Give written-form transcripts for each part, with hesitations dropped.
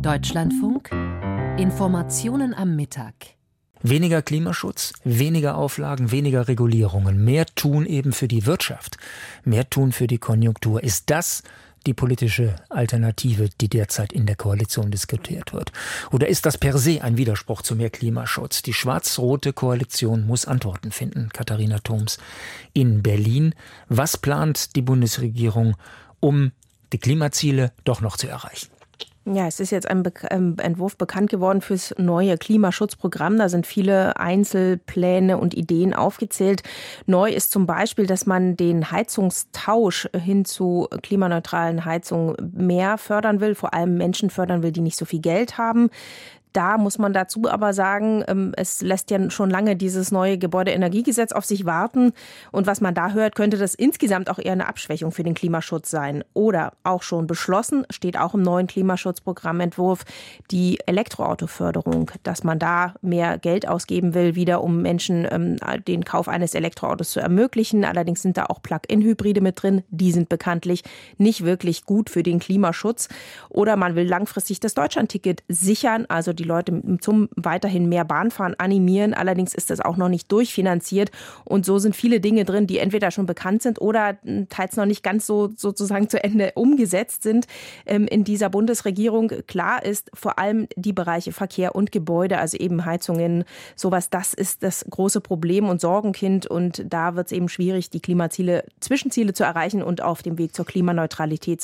Deutschlandfunk, Informationen am Mittag. Weniger Klimaschutz, weniger Auflagen, weniger Regulierungen, mehr tun eben für die Wirtschaft, mehr tun für die Konjunktur. Ist das die politische Alternative, die derzeit in der Koalition diskutiert wird? Oder ist das per se ein Widerspruch zu mehr Klimaschutz? Die schwarz-rote Koalition muss Antworten finden. Katharina Thoms in Berlin. Was plant die Bundesregierung, um die Klimaziele doch noch zu erreichen? Ja, es ist jetzt ein Entwurf bekannt geworden fürs neue Klimaschutzprogramm. Da sind viele Einzelpläne und Ideen aufgezählt. Neu ist zum Beispiel, dass man den Heizungstausch hin zu klimaneutralen Heizungen mehr fördern will, vor allem Menschen fördern will, die nicht so viel Geld haben. Da muss man dazu aber sagen, es lässt ja schon lange dieses neue Gebäudeenergiegesetz auf sich warten. Und was man da hört, könnte das insgesamt auch eher eine Abschwächung für den Klimaschutz sein. Oder auch schon beschlossen, steht auch im neuen Klimaschutzprogrammentwurf, die Elektroautoförderung, dass man da mehr Geld ausgeben will, wieder um Menschen den Kauf eines Elektroautos zu ermöglichen. Allerdings sind da auch Plug-in-Hybride mit drin. Die sind bekanntlich nicht wirklich gut für den Klimaschutz. Oder man will langfristig das Deutschlandticket sichern, also die Leute zum weiterhin mehr Bahnfahren animieren. Allerdings ist das auch noch nicht durchfinanziert. Und so sind viele Dinge drin, die entweder schon bekannt sind oder teils noch nicht ganz so sozusagen zu Ende umgesetzt sind in dieser Bundesregierung. Klar ist vor allem die Bereiche Verkehr und Gebäude, also eben Heizungen, sowas, das ist das große Problem und Sorgenkind. Und da wird es eben schwierig, die Klimaziele, Zwischenziele zu erreichen und auf dem Weg zur Klimaneutralität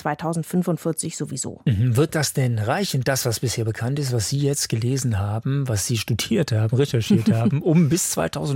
2045 sowieso. Wird das denn reichen, das, was bisher bekannt ist, was Sie jetzt gelesen haben, was Sie studiert haben, recherchiert haben, um bis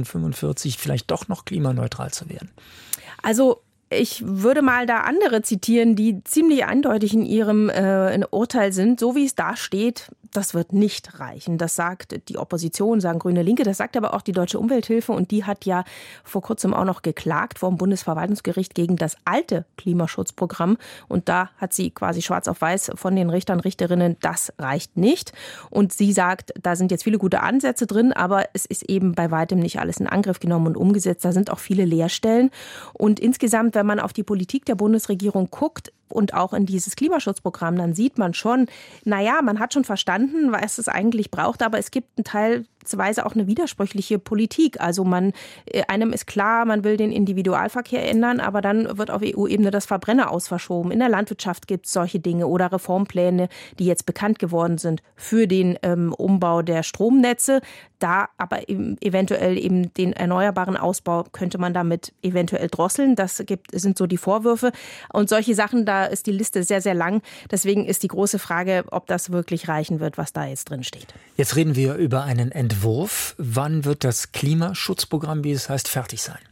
2045 vielleicht doch noch klimaneutral zu werden? Also ich würde mal da andere zitieren, die ziemlich eindeutig in ihrem Urteil sind. So wie es da steht, das wird nicht reichen. Das sagt die Opposition, sagen Grüne, Linke. Das sagt aber auch die Deutsche Umwelthilfe. Und die hat ja vor kurzem auch noch geklagt vor dem Bundesverwaltungsgericht gegen das alte Klimaschutzprogramm. Und da hat sie quasi schwarz auf weiß von den Richtern, Richterinnen, das reicht nicht. Und sie sagt, da sind jetzt viele gute Ansätze drin, aber es ist eben bei weitem nicht alles in Angriff genommen und umgesetzt. Da sind auch viele Leerstellen. Und insgesamt, wenn man auf die Politik der Bundesregierung guckt, und auch in dieses Klimaschutzprogramm, dann sieht man schon, naja, man hat schon verstanden, was es eigentlich braucht, aber es gibt teilweise auch eine widersprüchliche Politik. Also einem ist klar, man will den Individualverkehr ändern, aber dann wird auf EU-Ebene das Verbrenner aus verschoben. In der Landwirtschaft gibt es solche Dinge oder Reformpläne, die jetzt bekannt geworden sind für den Umbau der Stromnetze. Da aber eventuell eben den erneuerbaren Ausbau könnte man damit eventuell drosseln. Sind so die Vorwürfe. Und solche Sachen, da ist die Liste sehr, sehr lang. Deswegen ist die große Frage, ob das wirklich reichen wird, was da jetzt drin steht. Jetzt reden wir über einen Entwurf. Wann wird das Klimaschutzprogramm, wie es heißt, fertig sein?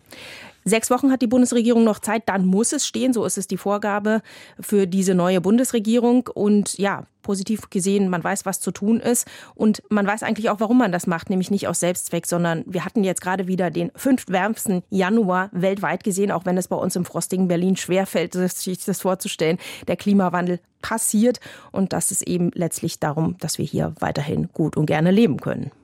6 Wochen hat die Bundesregierung noch Zeit, dann muss es stehen. So ist es die Vorgabe für diese neue Bundesregierung. Und ja, positiv gesehen, man weiß, was zu tun ist. Und man weiß eigentlich auch, warum man das macht, nämlich nicht aus Selbstzweck, sondern wir hatten jetzt gerade wieder den 5. wärmsten Januar weltweit gesehen, auch wenn es bei uns im frostigen Berlin schwerfällt, sich das vorzustellen. Der Klimawandel passiert und das ist eben letztlich darum, dass wir hier weiterhin gut und gerne leben können.